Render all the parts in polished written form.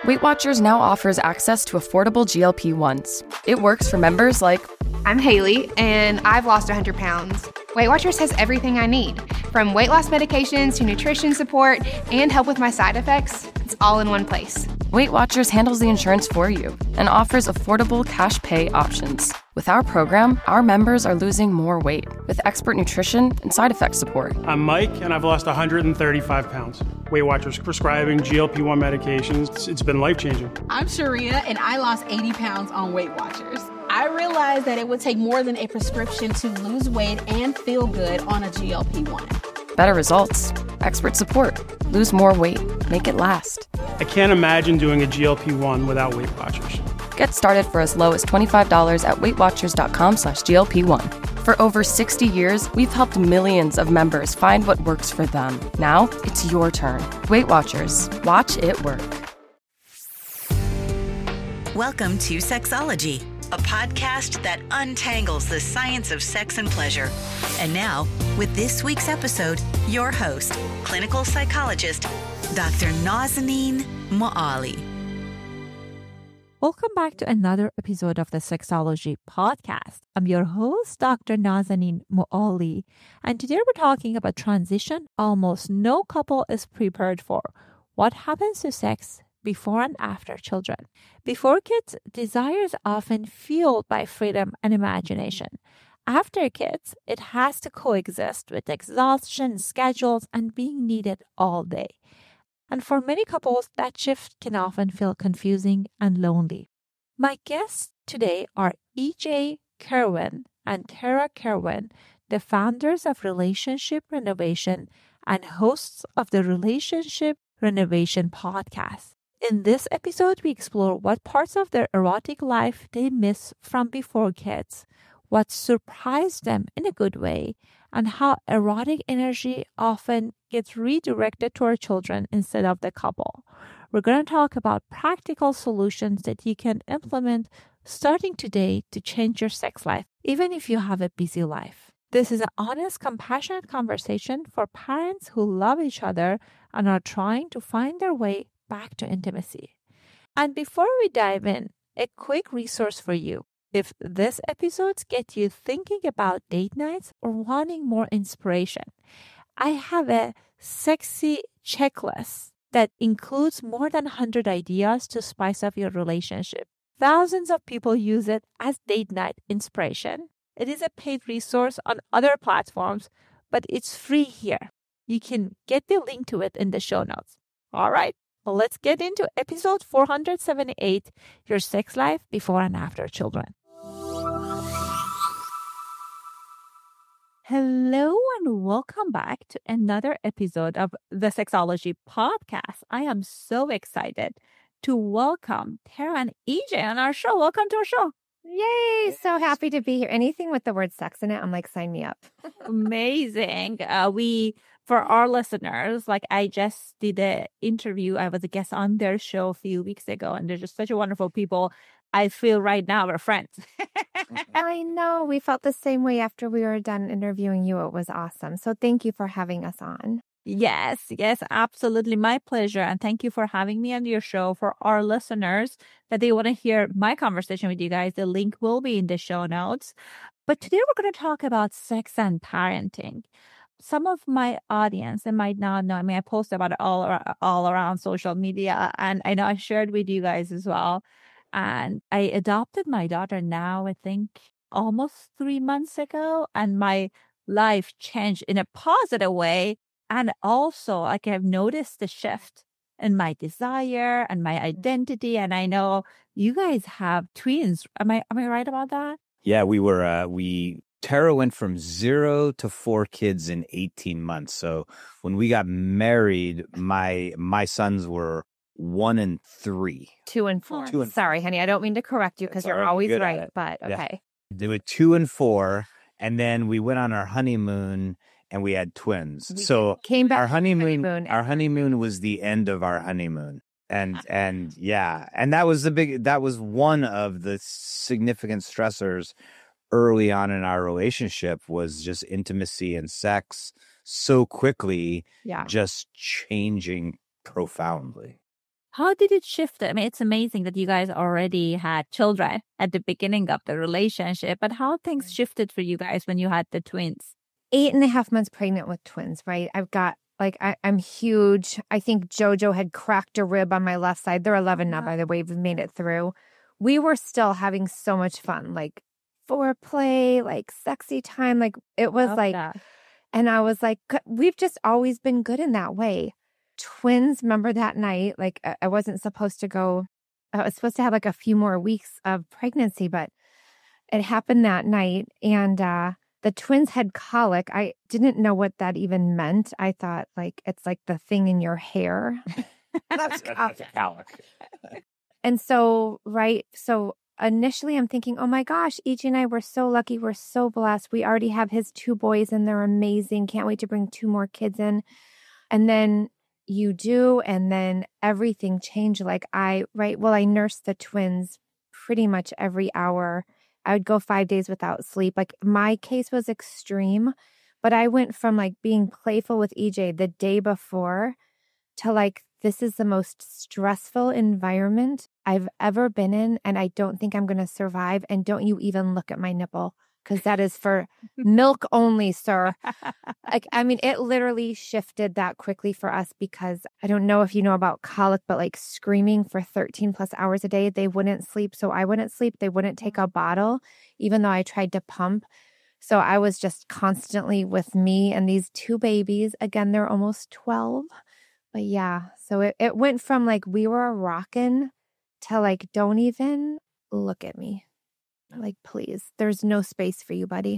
Weight Watchers now offers access to affordable GLP-1s. It works for members like, I'm Haley, and I've lost 100 pounds. Weight Watchers has everything I need, from weight loss medications to nutrition support and help with my side effects. It's all in one place. Weight Watchers handles the insurance for you and offers affordable cash pay options. With our program, our members are losing more weight with expert nutrition and side effect support. I'm Mike, and I've lost 135 pounds. Weight Watchers prescribing GLP-1 medications. It's been life-changing. I'm Sharia, and I lost 80 pounds on Weight Watchers. I realized that it would take more than a prescription to lose weight and feel good on a GLP-1. Better results, expert support, lose more weight, make it last. I can't imagine doing a GLP-1 without Weight Watchers. Get started for as low as $25 at WeightWatchers.com/GLP1. For over 60 years, we've helped millions of members find what works for them. Now, it's your turn. Weight Watchers. Watch it work. Welcome to Sexology, a podcast that untangles the science of sex and pleasure. And now, with this week's episode, your host, clinical psychologist, Dr. Nazanin Moali. Welcome back to another episode of the Sexology Podcast. I'm your host, Dr. Nazanin Moali, and today we're talking about transition almost no couple is prepared for. What happens to sex before and after children? Before kids, desire is often fueled by freedom and imagination. After kids, it has to coexist with exhaustion, schedules, and being needed all day. And for many couples, that shift can often feel confusing and lonely. My guests today are E.J. Kerwin and Tara Kerwin, the founders of Relationship Renovation and hosts of the Relationship Renovation podcast. In this episode, we explore what parts of their erotic life they miss from before kids, what surprised them in a good way, and how erotic energy often gets redirected to our children instead of the couple. We're going to talk about practical solutions that you can implement starting today to change your sex life, even if you have a busy life. This is an honest, compassionate conversation for parents who love each other and are trying to find their way back to intimacy. And before we dive in, a quick resource for you. If this episodes get you thinking about date nights or wanting more inspiration, I have a sexy checklist that includes more than 100 ideas to spice up your relationship. Thousands of people use it as date night inspiration. It is a paid resource on other platforms, but it's free here. You can get the link to it in the show notes. All right, well, let's get into episode 478, Your Sex Life Before and After Children. Hello and welcome back to another episode of the Sexology Podcast. I am so excited to welcome Tara and EJ on our show. Welcome to our show. Yay! So happy to be here. Anything with the word sex in it, I'm like, sign me up. Amazing. For our listeners, like I just did an interview. I was a guest on their show a few weeks ago, and they're just such a wonderful people. I feel right now we're friends. I know. We felt the same way after we were done interviewing you. It was awesome. So thank you for having us on. Yes, absolutely. My pleasure. And thank you for having me on your show. For our listeners that they want to hear my conversation with you guys, the link will be in the show notes. But today we're going to talk about sex and parenting. Some of my audience, they might not know. I mean, I post about it all around social media. And I know I shared with you guys as well. And I adopted my daughter now, I think, almost 3 months ago. And my life changed in a positive way. And also, like, I've noticed the shift in my desire and my identity. And I know you guys have twins. Am I right about that? Yeah, Tara went from 0 to 4 kids in 18 months. So when we got married, my sons were 1 and 3. 2 and 4. Sorry, honey. I don't mean to correct you because you're always right. But okay. Yeah. They were 2 and 4. And then we went on our honeymoon and we had twins. So came back our honeymoon was the end of our honeymoon. And that was one of the significant stressors early on in our relationship, was just intimacy and sex so quickly, just changing profoundly. How did it shift? I mean, it's amazing that you guys already had children at the beginning of the relationship, but how things shifted for you guys when you had the twins? 8.5 months pregnant with twins, right? I've got I'm huge. I think JoJo had cracked a rib on my left side. They're 11 now, by the way. We've made it through. We were still having so much fun, like foreplay, like sexy time. Like it was and I was like, we've just always been good in that way. Twins, remember that night? Like I wasn't supposed to go. I was supposed to have like a few more weeks of pregnancy, but it happened that night. And the twins had colic. I didn't know what that even meant. I thought like it's like the thing in your hair. That's colic. And so, so initially I'm thinking, oh my gosh, EJ and I were so lucky. We're so blessed. We already have his 2 boys and they're amazing. Can't wait to bring 2 more kids in. And then you do, and then everything changed. Like I nursed the twins pretty much every hour. I would go 5 days without sleep. Like my case was extreme, but I went from like being playful with EJ the day before to like, this is the most stressful environment I've ever been in, and I don't think I'm going to survive. And don't you even look at my nipple, because that is for milk only, sir. Like, I mean, it literally shifted that quickly for us, because I don't know if you know about colic, but like screaming for 13 plus hours a day, they wouldn't sleep. So I wouldn't sleep. They wouldn't take a bottle, even though I tried to pump. So I was just constantly with me and these 2 babies. Again, they're almost 12. But yeah, so it went from like we were rocking to like, don't even look at me. Like, please, there's no space for you, buddy.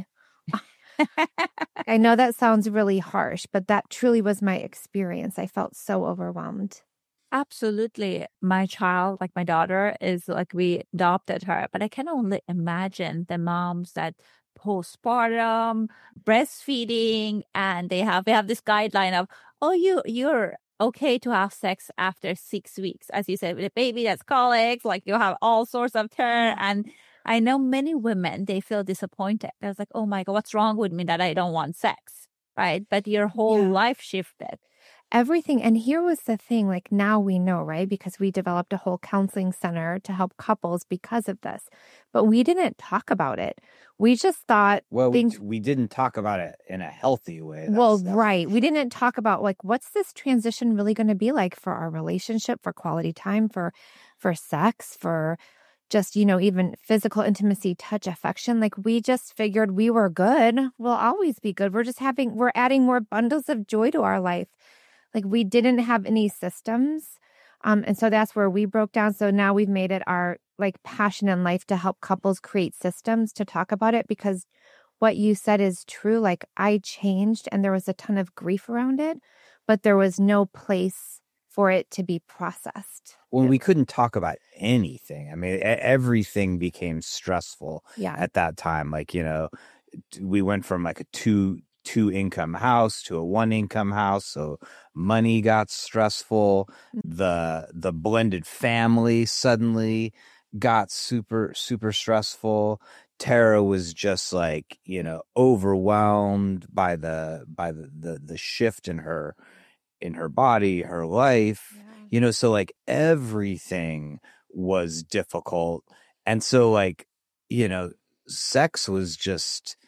I know that sounds really harsh, but that truly was my experience. I felt so overwhelmed. Absolutely. My child, like my daughter, is like we adopted her, but I can only imagine the moms that postpartum, breastfeeding, and we have this guideline of, oh, you're okay to have sex after 6 weeks. As you said, with a baby that's colic, like you have all sorts of turn. And I know many women, they feel disappointed. They're like, oh my God, what's wrong with me that I don't want sex, right? But your whole life shifted. Everything. And here was the thing, like now we know, right? Because we developed a whole counseling center to help couples because of this. But we didn't talk about it. We just thought... Well, we didn't talk about it in a healthy way. Right. We didn't talk about like, what's this transition really going to be like for our relationship, for quality time, for sex, for just, even physical intimacy, touch, affection. Like we just figured we were good. We'll always be good. We're adding more bundles of joy to our life. Like we didn't have any systems. And so that's where we broke down. So now we've made it our like passion in life to help couples create systems to talk about it, because what you said is true. Like I changed and there was a ton of grief around it, but there was no place for it to be processed. When we couldn't talk about anything. I mean, everything became stressful at that time. Like, we went from like a two income house to a 1 income house, so money got stressful. The blended family suddenly got super stressful. Tara was just like, overwhelmed by the shift in her body, her life. So like everything was difficult. And so like, sex was just,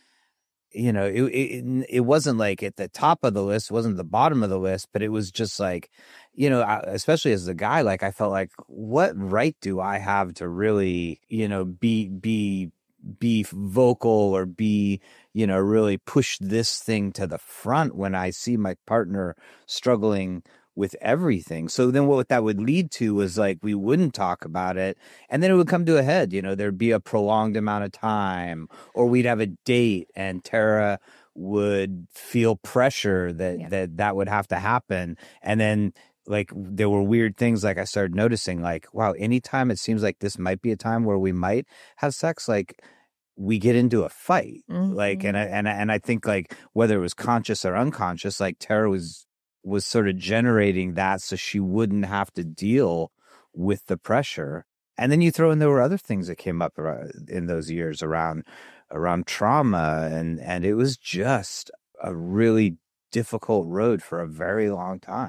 it wasn't like at the top of the list, it wasn't the bottom of the list, but it was just like, especially as a guy, like I felt like, what right do I have to really, be vocal or be, really push this thing to the front when I see my partner struggling with everything. So then what that would lead to was like, we wouldn't talk about it. And then it would come to a head, there'd be a prolonged amount of time, or we'd have a date and Tara would feel pressure that would have to happen. And then like there were weird things like I started noticing like, wow, anytime it seems like this might be a time where we might have sex, like we get into a fight. Like, and I think like whether it was conscious or unconscious, like Tara was sort of generating that so she wouldn't have to deal with the pressure. And then you throw in, there were other things that came up in those years around trauma. And it was just a really difficult road for a very long time.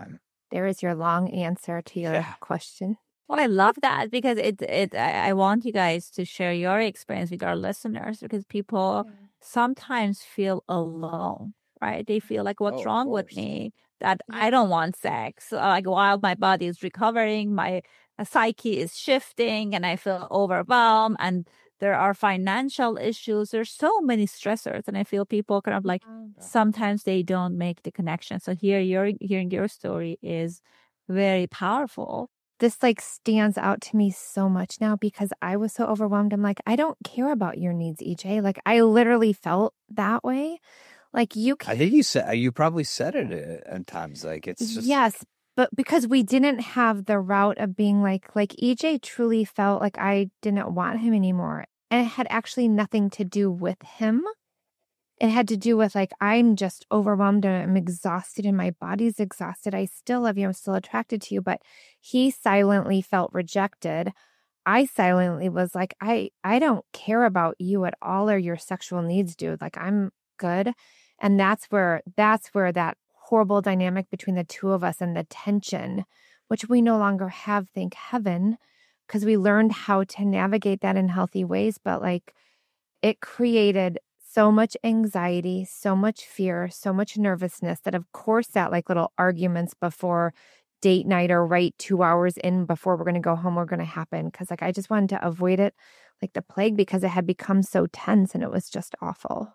There is your long answer to your question. Well, I love that because I want you guys to share your experience with our listeners because people sometimes feel alone, right? They feel like, what's wrong with me? That I don't want sex. Like while my body is recovering, my psyche is shifting and I feel overwhelmed and there are financial issues. There's so many stressors. And I feel people kind of like sometimes they don't make the connection. So hearing your story is very powerful. This like stands out to me so much now because I was so overwhelmed. I'm like, I don't care about your needs, EJ. Like I literally felt that way. Like I think you probably said it at times. Like it's just. Yes. But because we didn't have the route of being like EJ truly felt like I didn't want him anymore. And it had actually nothing to do with him. It had to do with like, I'm just overwhelmed and I'm exhausted and my body's exhausted. I still love you. I'm still attracted to you. But he silently felt rejected. I silently was like, I don't care about you at all or your sexual needs, dude. Like I'm good. And that's where that horrible dynamic between the two of us and the tension, which we no longer have, thank heaven, because we learned how to navigate that in healthy ways. But like it created so much anxiety, so much fear, so much nervousness that of course that like little arguments before date night or right 2 hours in before we're going to go home were going to happen. Because like I just wanted to avoid it like the plague because it had become so tense and it was just awful.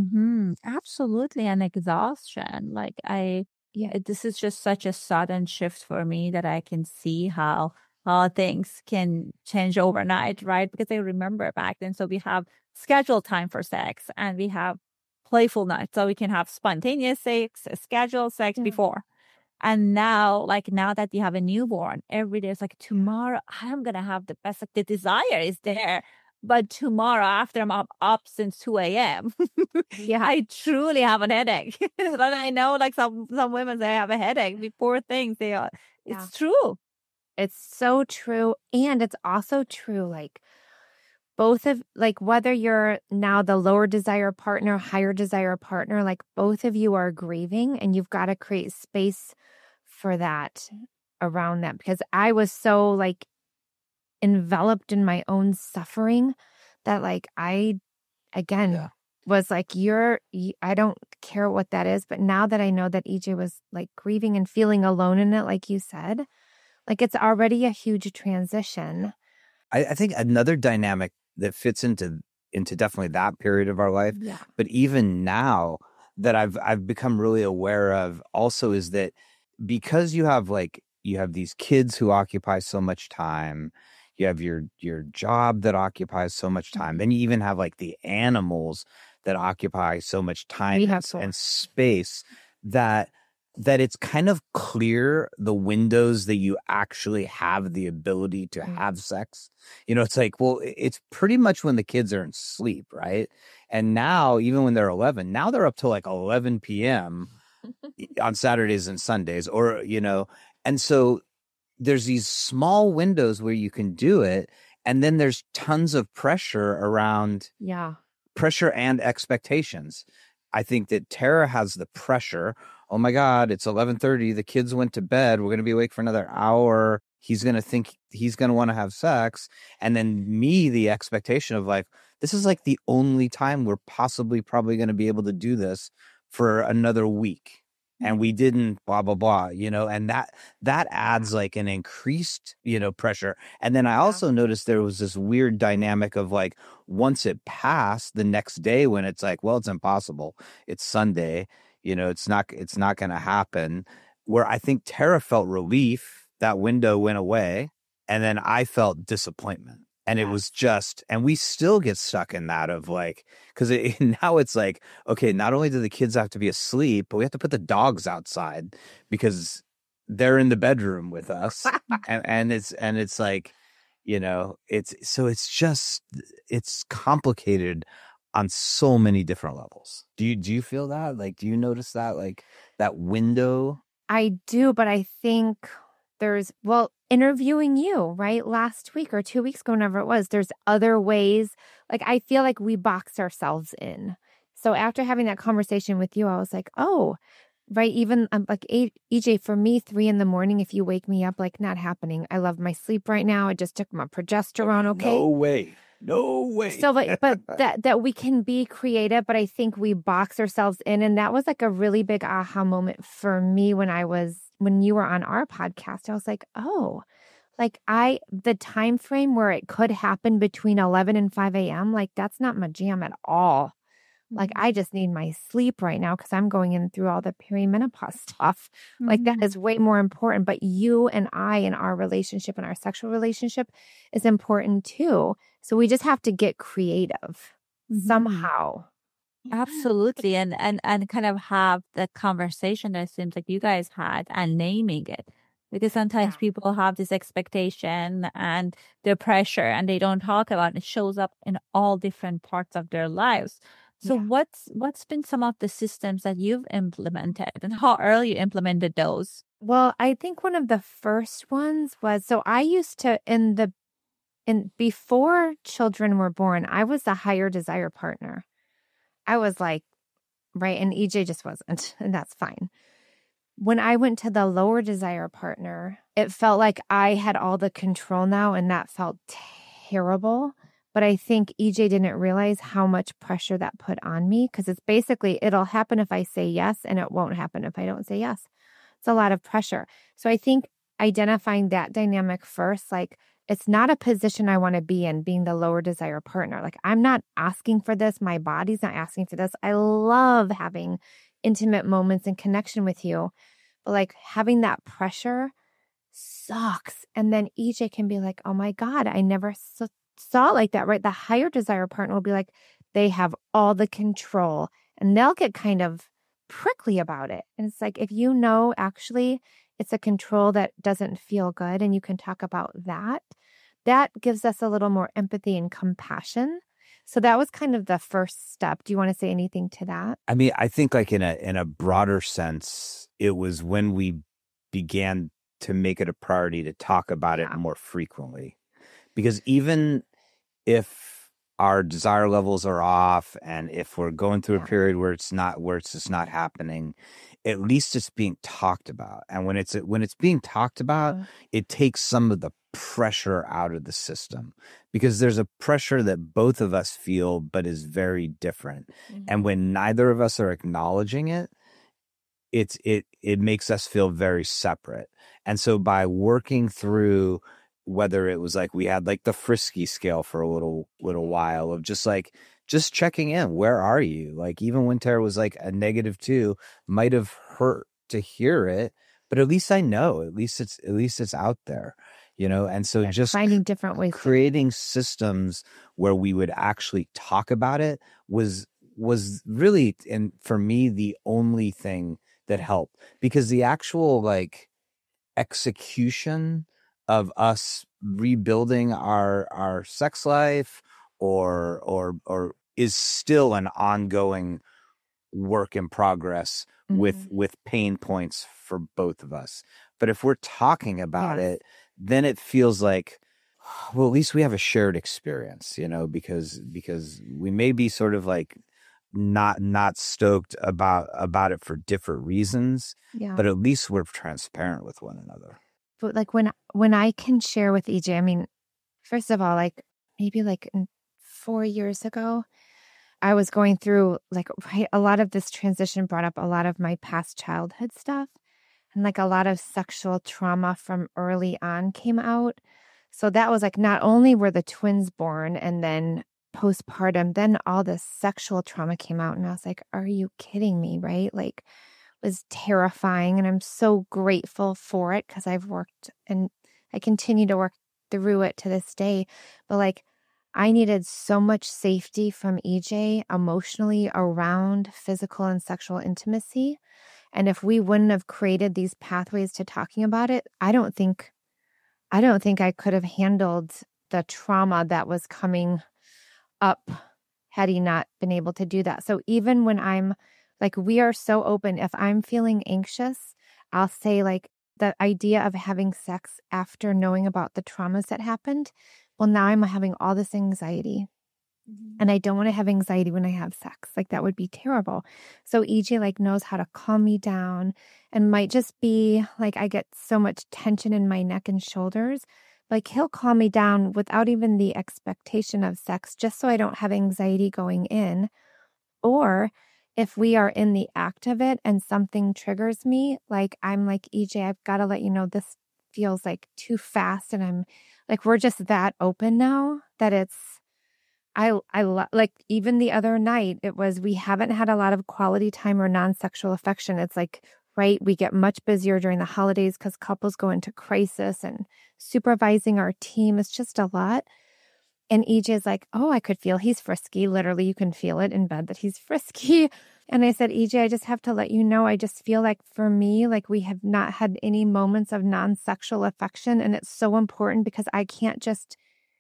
Absolutely. And exhaustion. Like this is just such a sudden shift for me that I can see how things can change overnight, right? Because I remember back then. So we have scheduled time for sex and we have playful nights. So we can have spontaneous sex, scheduled sex before. And now that you have a newborn, every day it's like tomorrow I'm going to have the best, like the desire is there. But tomorrow after I'm up since 2 a.m., I truly have a headache. And I know like some women, they have a headache. The poor things, it's true. It's so true. And it's also true, like both of like whether you're now the lower desire partner, higher desire partner, like both of you are grieving and you've got to create space for that around that. Because I was so like enveloped in my own suffering that like I was like I don't care what that is, but now that I know that EJ was like grieving and feeling alone in it, like you said, like it's already a huge transition. I think another dynamic that fits into definitely that period of our life, but even now that I've become really aware of also is that because you have these kids who occupy so much time. You have your job that occupies so much time. Then you even have like the animals that occupy so much time and space that it's kind of clear the windows that you actually have the ability to have sex. You know, it's like, well, it's pretty much when the kids are in sleep, right? And now, even when they're 11, now they're up till like 11 p.m. on Saturdays and Sundays, or, you know, and so there's these small windows where you can do it. And then there's tons of pressure around pressure and expectations. I think that Tara has the pressure. Oh my God, it's 11:30. The kids went to bed. We're going to be awake for another hour. He's going to think he's going to want to have sex. And then me, the expectation of like, this is like the only time we're probably going to be able to do this for another week. And we didn't blah, blah, blah, you know, and that adds like an increased, you know, pressure. And then I also noticed there was this weird dynamic of like, once it passed the next day when it's like, well, it's impossible. It's Sunday, you know, it's not going to happen. Where I think Tara felt relief, that window went away. And then I felt disappointment. And it was just, and we still get stuck in that of like, because now it's like, okay, not only do the kids have to be asleep, but we have to put the dogs outside because they're in the bedroom with us. and it's like, you know, it's complicated on so many different levels. Do you feel that? Like, do you notice that, like that window? I do, but I think interviewing you, right? Last week or 2 weeks ago, whenever it was, there's other ways. Like, I feel like we box ourselves in. So after having that conversation with you, I was like, oh, right? Even like EJ, for me, 3 a.m, if you wake me up, like not happening. I love my sleep right now. I just took my progesterone. Okay. No way. No way. So, but that we can be creative, but I think we box ourselves in. And that was like a really big aha moment for me when you were on our podcast. I was like, oh, like the time frame where it could happen between 11 and 5 a.m., like that's not my jam at all. Like, I just need my sleep right now because I'm going in through all the perimenopause stuff. Like, that is way more important. But you and I in our relationship and our sexual relationship is important too. So we just have to get creative somehow. Absolutely. And kind of have the conversation that it seems like you guys had and naming it. Because sometimes people have this expectation and the pressure and they don't talk about it. It shows up in all different parts of their lives. So what's been some of the systems that you've implemented and how early you implemented those? Well, I think one of the first ones was, so I used to, before children were born, I was the higher desire partner. I was like, right. And EJ just wasn't, and that's fine. When I went to the lower desire partner, it felt like I had all the control now, and that felt terrible. But I think EJ didn't realize how much pressure that put on me because it's basically, it'll happen if I say yes and it won't happen if I don't say yes. It's a lot of pressure. So I think identifying that dynamic first, like it's not a position I want to be in, being the lower desire partner. Like I'm not asking for this. My body's not asking for this. I love having intimate moments and connection with you. But like having that pressure sucks. And then EJ can be like, oh my God, I never saw it like that, right? The higher desire partner will be like, they have all the control and they'll get kind of prickly about it. And it's like, if you know, actually, it's a control that doesn't feel good and you can talk about that, that gives us a little more empathy and compassion. So that was kind of the first step. Do you want to say anything to that? I mean, I think like in a broader sense, it was when we began to make it a priority to talk about it more frequently. Because even if our desire levels are off and if we're going through a period where it's just not happening, at least it's being talked about. And when it's being talked about, it takes some of the pressure out of the system because there's a pressure that both of us feel, but is very different. And when neither of us are acknowledging it, it makes us feel very separate. And so by working through, whether it was like we had like the frisky scale for a little while of just checking in. Where are you? Like even when Tara was like a -2, might have hurt to hear it, but at least I know, at least it's out there, you know? And so just finding different ways, creating systems where we would actually talk about it was really, and for me, the only thing that helped, because the actual like execution of us rebuilding our sex life or is still an ongoing work in progress with pain points for both of us. But if we're talking about it, then it feels like, well, at least we have a shared experience, you know, because we may be sort of like not stoked about it for different reasons, but at least we're transparent with one another. But like when I can share with EJ, I mean, first of all, like maybe like 4 years ago, I was going through like, right, a lot of this transition brought up a lot of my past childhood stuff. And like a lot of sexual trauma from early on came out. So that was like, not only were the twins born and then postpartum, then all this sexual trauma came out. And I was like, are you kidding me? Right? Like, was terrifying. And I'm so grateful for it because I've worked and I continue to work through it to this day. But like, I needed so much safety from EJ emotionally around physical and sexual intimacy. And if we wouldn't have created these pathways to talking about it, I don't think I could have handled the trauma that was coming up had he not been able to do that. So even when I'm like, we are so open. If I'm feeling anxious, I'll say like the idea of having sex after knowing about the traumas that happened. Well, now I'm having all this anxiety. And I don't want to have anxiety when I have sex. Like that would be terrible. So EJ like knows how to calm me down, and might just be like I get so much tension in my neck and shoulders. Like he'll calm me down without even the expectation of sex, just so I don't have anxiety going in. Or if we are in the act of it and something triggers me, like I'm like, EJ, I've got to let you know this feels like too fast. And I'm like, we're just that open now that it's, like even the other night, it was, we haven't had a lot of quality time or non-sexual affection. It's like, right, we get much busier during the holidays because couples go into crisis, and supervising our team is just a lot. And EJ is like, oh, I could feel he's frisky. Literally, you can feel it in bed that he's frisky. And I said, EJ, I just have to let you know, I just feel like for me, like we have not had any moments of non-sexual affection. And it's so important because I can't just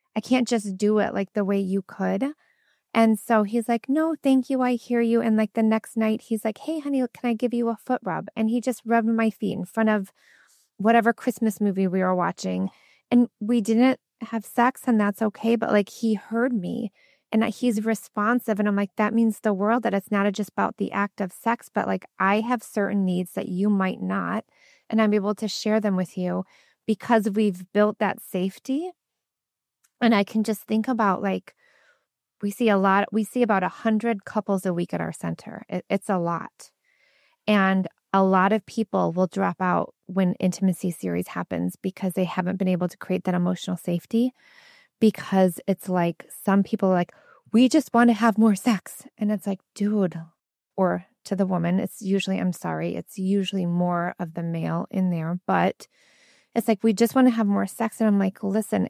do it like the way you could. And so he's like, no, thank you. I hear you. And like the next night, he's like, hey, honey, can I give you a foot rub? And he just rubbed my feet in front of whatever Christmas movie we were watching. And we didn't have sex, and that's okay. But like he heard me, and he's responsive. And I'm like, that means the world, that it's not just about the act of sex, but like I have certain needs that you might not. And I'm able to share them with you because we've built that safety. And I can just think about like, we see about 100 couples a week at our center. It's a lot. And a lot of people will drop out when intimacy series happens because they haven't been able to create that emotional safety, because it's like some people are like, we just want to have more sex. And it's like, dude, or to the woman, it's usually more of the male in there, but it's like, we just want to have more sex. And I'm like, listen,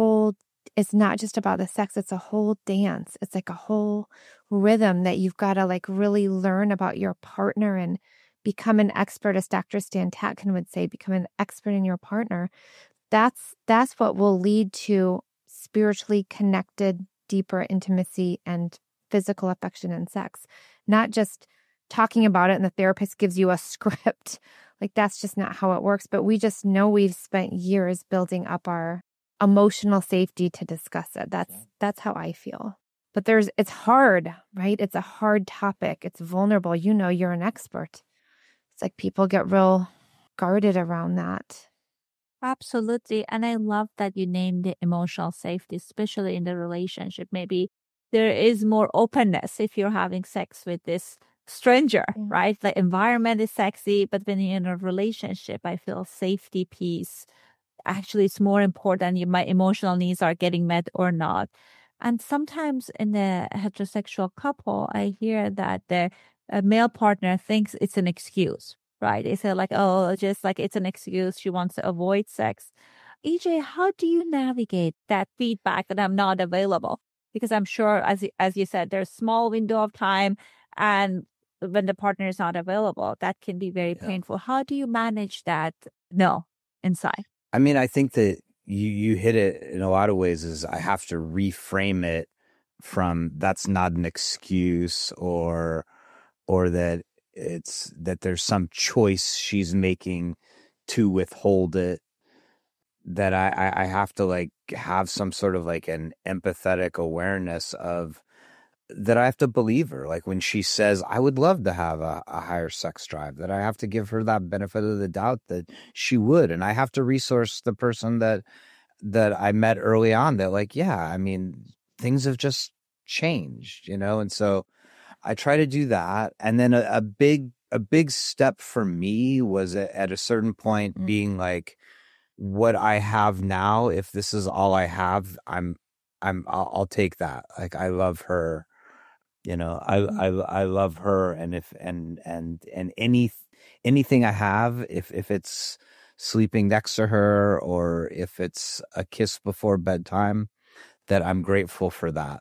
it's not just about the sex. It's a whole dance. It's like a whole rhythm that you've got to like really learn about your partner and become an expert, as Dr. Stan Tatkin would say, become an expert in your partner. That's what will lead to spiritually connected, deeper intimacy and physical affection and sex. Not just talking about it and the therapist gives you a script. Like that's just not how it works. But we just know we've spent years building up our emotional safety to discuss it. That's how I feel. But it's hard, right? It's a hard topic. It's vulnerable. You know, you're an expert. It's like people get real guarded around that. Absolutely. And I love that you named the emotional safety, especially in the relationship. Maybe there is more openness if you're having sex with this stranger, right? The environment is sexy, but when you're in a relationship, I feel safety piece. Actually, it's more important. My emotional needs are getting met or not. And sometimes in a heterosexual couple, I hear that the male partner thinks it's an excuse, right? They say like, oh, just like it's an excuse. She wants to avoid sex. EJ, how do you navigate that feedback that I'm not available? Because I'm sure, as you said, there's a small window of time, and when the partner is not available, that can be very painful. How do you manage that? No, inside. I mean, I think that you hit it in a lot of ways. Is I have to reframe it from that's not an excuse, or that it's that there's some choice she's making to withhold it. That I have to like have some sort of like an empathetic awareness of that. I have to believe her. Like when she says, I would love to have a higher sex drive, that I have to give her that benefit of the doubt that she would. And I have to resource the person that I met early on that like, yeah, I mean, things have just changed, And so I try to do that. And then a big step for me was at a certain point being like, what I have now, if this is all I have, I'll take that. Like I love her. I love her, and anything I have, if it's sleeping next to her or if it's a kiss before bedtime, that I'm grateful for that,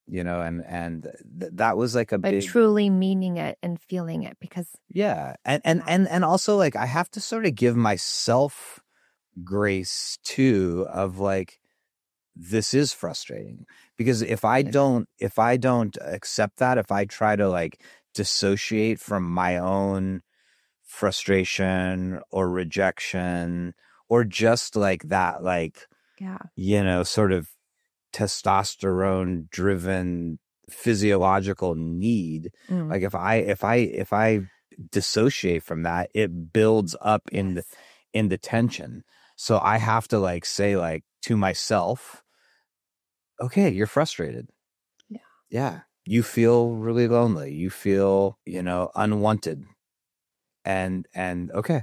that was like but truly meaning it and feeling it, because and also like I have to sort of give myself grace too of like, this is frustrating, because if I don't accept that, if I try to like dissociate from my own frustration or rejection or just like that, like, sort of testosterone driven physiological need. Like if I dissociate from that, it builds up in the tension. So I have to like say like to myself, okay, you're frustrated. Yeah. You feel really lonely. You feel, unwanted. And okay.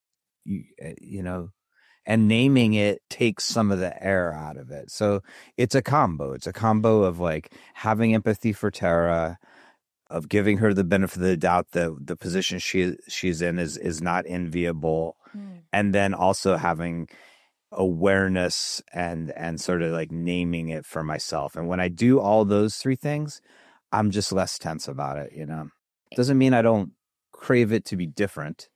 You know, and naming it takes some of the air out of it. So it's a combo. It's a combo of like having empathy for Tara, of giving her the benefit of the doubt that the position she's in is not enviable, and then also having awareness and sort of like naming it for myself. And when I do all those three things, I'm just less tense about it. Doesn't mean I don't crave it to be different,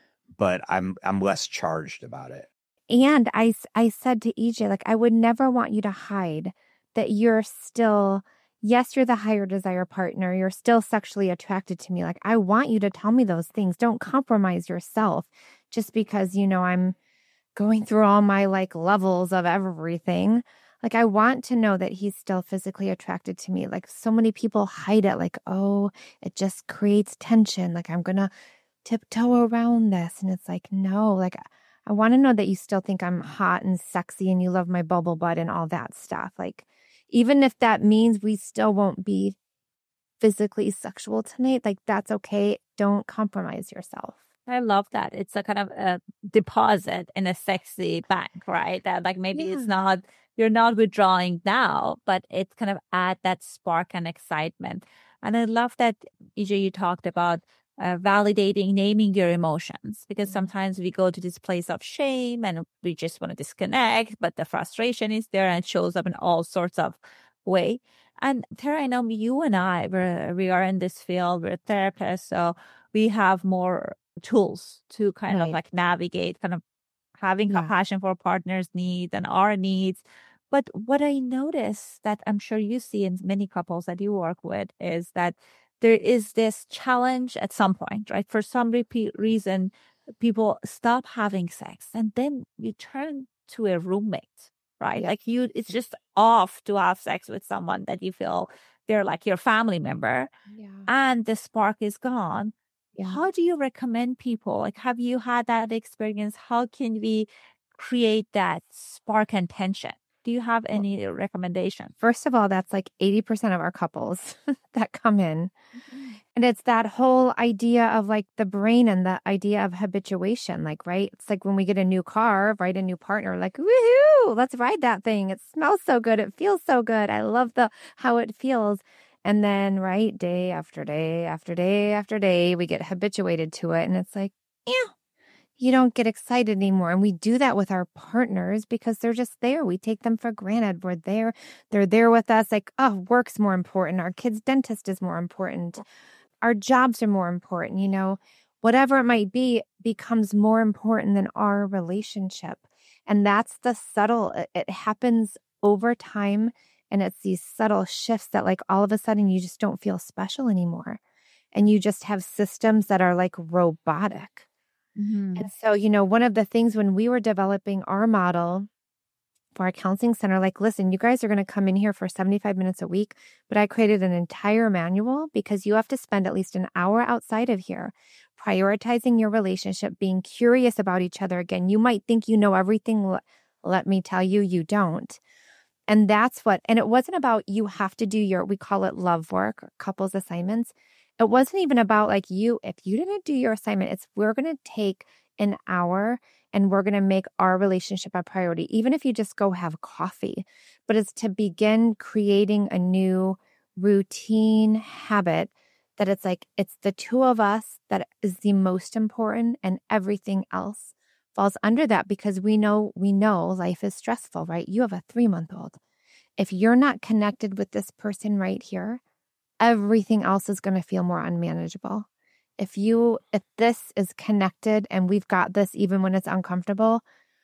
but I'm less charged about it. And I said to EJ, like, I would never want you to hide that you're still, yes, you're the higher desire partner. You're still sexually attracted to me. Like, I want you to tell me those things. Don't compromise yourself just because, I'm going through all my like levels of everything. Like, I want to know that he's still physically attracted to me. Like, so many people hide it. Like, oh, it just creates tension. Like, I'm going to tiptoe around this. And it's like, no, like, I want to know that you still think I'm hot and sexy and you love my bubble butt and all that stuff. Like, even if that means we still won't be physically sexual tonight, like, that's okay. Don't compromise yourself. I love that. It's a kind of a deposit in a sexy bank, right? That like maybe it's not, you're not withdrawing now, but it's kind of add that spark and excitement. And I love that, EJ, you talked about validating, naming your emotions, because sometimes we go to this place of shame and we just want to disconnect, but the frustration is there and it shows up in all sorts of way. And Tara, I know you and I, we are in this field, we're therapists, so we have more tools to kind of like navigate, kind of having compassion for partner's needs and our needs. But what I notice that I'm sure you see in many couples that you work with is that there is this challenge at some point, right? For some reason, people stop having sex and then you turn to a roommate, right? Like it's just off to have sex with someone that you feel they're like your family member and the spark is gone. How do you recommend people? Like, have you had that experience? How can we create that spark and tension? Do you have any recommendation? First of all, that's like 80% of our couples that come in. And it's that whole idea of like the brain and the idea of habituation, like, right? It's like when we get a new car, right? A new partner, like, woohoo, let's ride that thing. It smells so good. It feels so good. I love how it feels. And then, right, day after day after day after day, we get habituated to it. And it's like, you don't get excited anymore. And we do that with our partners because they're just there. We take them for granted. We're there. They're there with us. Like, oh, work's more important. Our kid's dentist is more important. Our jobs are more important. Whatever it might be becomes more important than our relationship. And that's the subtle, it happens over time. And it's these subtle shifts that like all of a sudden you just don't feel special anymore. And you just have systems that are like robotic. And so, one of the things when we were developing our model for our counseling center, like, listen, you guys are going to come in here for 75 minutes a week, but I created an entire manual because you have to spend at least an hour outside of here prioritizing your relationship, being curious about each other. Again, you might think you know everything. Let me tell you, you don't. And and it wasn't about you have to do we call it love work or couples assignments. It wasn't even about like if you didn't do your assignment, we're going to take an hour and we're going to make our relationship a priority, even if you just go have coffee. But it's to begin creating a new routine habit that it's like, it's the two of us that is the most important and everything else falls under that because we know life is stressful, right? You have a 3-month-old. If you're not connected with this person right here, everything else is going to feel more unmanageable. If this is connected and we've got this even when it's uncomfortable,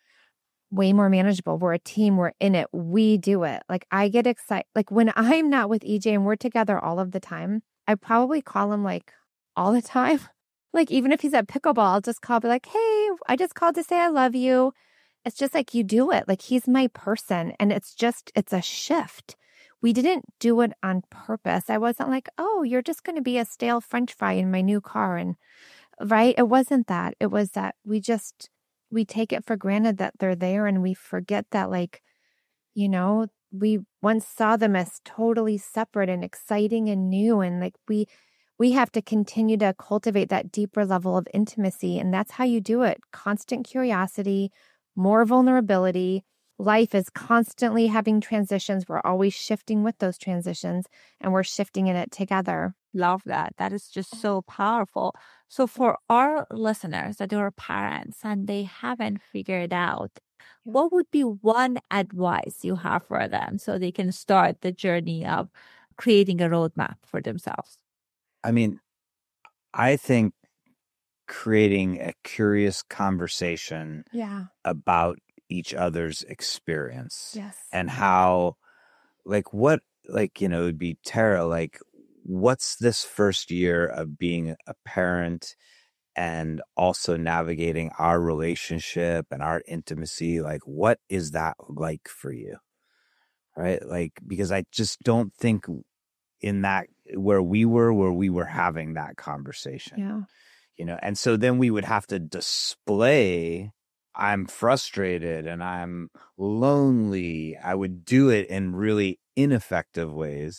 way more manageable. We're a team. We're in it. We do it. Like I get excited. Like when I'm not with EJ and we're together all of the time, I probably call him like all the time. Like even if he's at pickleball, I'll just call, be like, hey, I just called to say I love you. it's just like you do it. Like he's my person. And it's a shift. We didn't do it on purpose. I wasn't like, oh, you're just going to be a stale French fry in my new car. And right. It wasn't that. It was that we take it for granted that they're there, and we forget that, like, you know, we once saw them as totally separate and exciting and new. And like we have to continue to cultivate that deeper level of intimacy. And that's how you do it. Constant curiosity, more vulnerability. Life is constantly having transitions. We're always shifting with those transitions, and we're shifting in it together. Love that. That is just so powerful. So for our listeners that are parents and they haven't figured out, what would be one advice you have for them so they can start the journey of creating a roadmap for themselves? I mean, I think creating a curious conversation about each other's experience. Yes. And how, like, what, like, you know, it would be Tara, like, what's this first year of being a parent and also navigating our relationship and our intimacy? Like, what is that like for you? Right? Like, because I just don't think in that where we were having that conversation. Yeah. You know, and so then we would have to display, I'm frustrated and I'm lonely. I would do it in really ineffective ways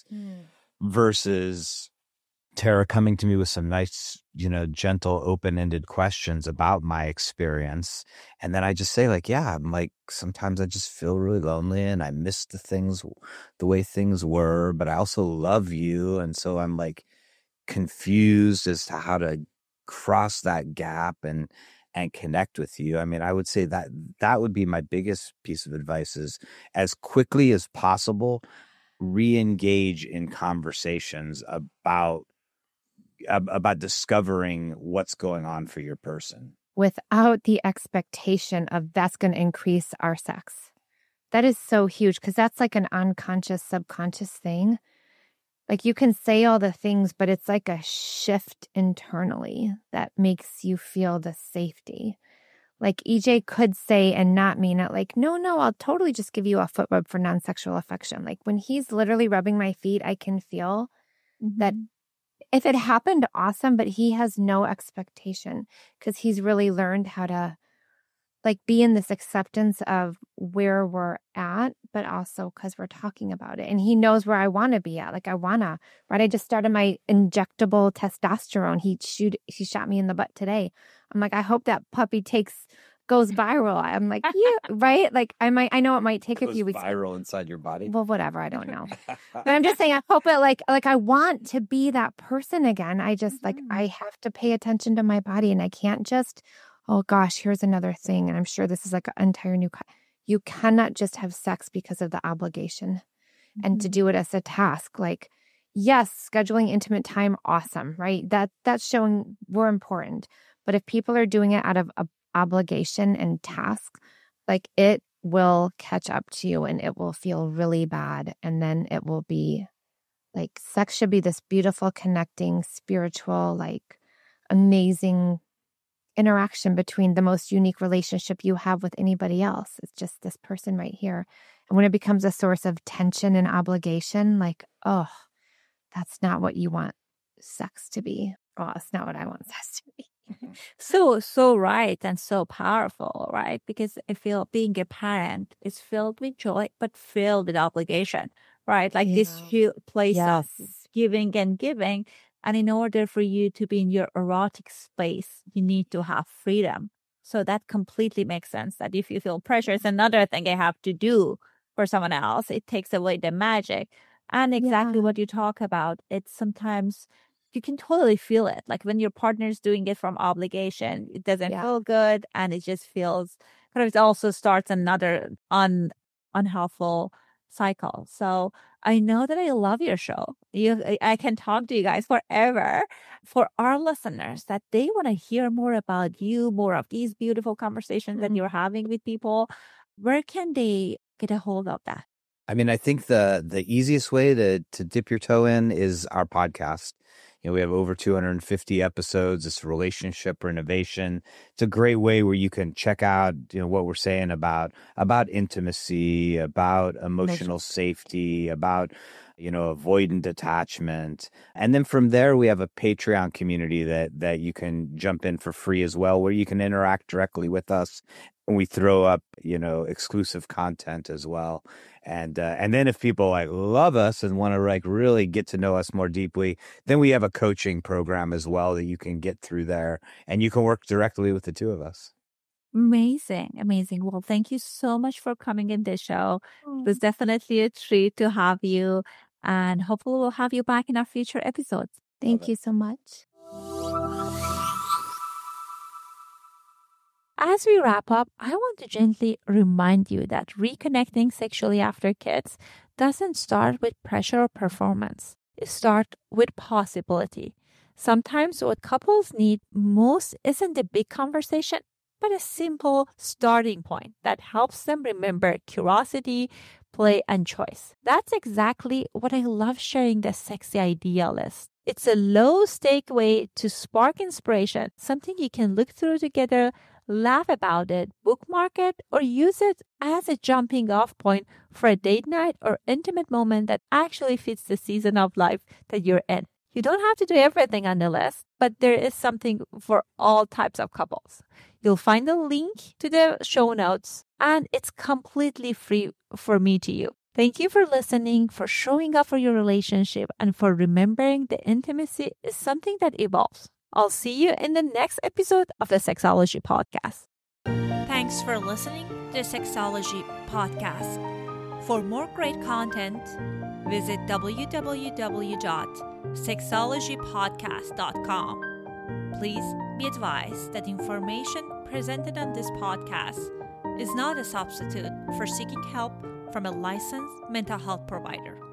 versus Tara coming to me with some nice, you know, gentle, open-ended questions about my experience. And then I just say, like, yeah, I'm like, sometimes I just feel really lonely and I miss the way things were, but I also love you. And so I'm like confused as to how to cross that gap and connect with you. I mean, I would say that would be my biggest piece of advice is, as quickly as possible, re-engage in conversations about discovering what's going on for your person. Without the expectation of that's going to increase our sex. That is so huge, because that's like an unconscious, subconscious thing. Like you can say all the things, but it's like a shift internally that makes you feel the safety. Like EJ could say and not mean it, like, no, I'll totally just give you a foot rub for non-sexual affection. Like when he's literally rubbing my feet, I can feel that if it happened, awesome, but he has no expectation because he's really learned how to like be in this acceptance of where we're at, but also because we're talking about it. And he knows where I want to be at. Like right? I just started my injectable testosterone. He shot me in the butt today. I'm like, I hope that puppy goes viral. I'm like, yeah, right? Like I know it might take a few weeks. Viral inside your body? Well, whatever. I don't know. But I'm just saying, I hope it like I want to be that person again. I just like, I have to pay attention to my body, and I can't just, oh gosh, here's another thing. And I'm sure this is like an entire new, you cannot just have sex because of the obligation and to do it as a task. Like, yes, scheduling intimate time, awesome, right? That's showing we're important. But if people are doing it out of obligation and task, like it will catch up to you and it will feel really bad. And then it will be like, sex should be this beautiful, connecting, spiritual, like amazing interaction between the most unique relationship you have with anybody else. It's just this person right here. And when it becomes a source of tension and obligation, like, oh, that's not what you want sex to be. Well, it's not what I want sex to be. So right and so powerful, right? Because I feel being a parent is filled with joy, but filled with obligation, right? Like this place of giving and giving. And in order for you to be in your erotic space, you need to have freedom. So that completely makes sense that if you feel pressure, it's another thing I have to do for someone else. It takes away the magic. And exactly what you talk about, it's sometimes you can totally feel it. Like when your partner's doing it from obligation, it doesn't feel good. And it just feels kind of, it also starts another unhelpful cycle. So I know that I love your show. I can talk to you guys forever. For our listeners that they want to hear more about you, more of these beautiful conversations that you're having with people, where can they get a hold of that? I mean, I think the easiest way to dip your toe in is our podcast. We have over 250 episodes. It's relationship renovation. It's a great way where you can check out, what we're saying about intimacy, about emotional safety, about, avoidant attachment. And then from there, we have a Patreon community that you can jump in for free as well, where you can interact directly with us. And we throw up, exclusive content as well. And then if people love us and want to really get to know us more deeply, then we have a coaching program as well that you can get through there, and you can work directly with the two of us. Amazing. Well, thank you so much for coming in this show. It was definitely a treat to have you, and hopefully we'll have you back in our future episodes. Thank you so much. As we wrap up, I want to gently remind you that reconnecting sexually after kids doesn't start with pressure or performance. It starts with possibility. Sometimes what couples need most isn't the big conversation, but a simple starting point that helps them remember curiosity, play, and choice. That's exactly what I love sharing the Sexy Idea list. It's a low-stake way to spark inspiration, something you can look through together, laugh about it, bookmark it, or use it as a jumping off point for a date night or intimate moment that actually fits the season of life that you're in. You don't have to do everything on the list, but there is something for all types of couples. You'll find a link to the show notes, and it's completely free for me to you. Thank you for listening, for showing up for your relationship, and for remembering that intimacy is something that evolves. I'll see you in the next episode of the Sexology Podcast. Thanks for listening to the Sexology Podcast. For more great content, visit www.sexologypodcast.com. Please be advised that information presented on this podcast is not a substitute for seeking help from a licensed mental health provider.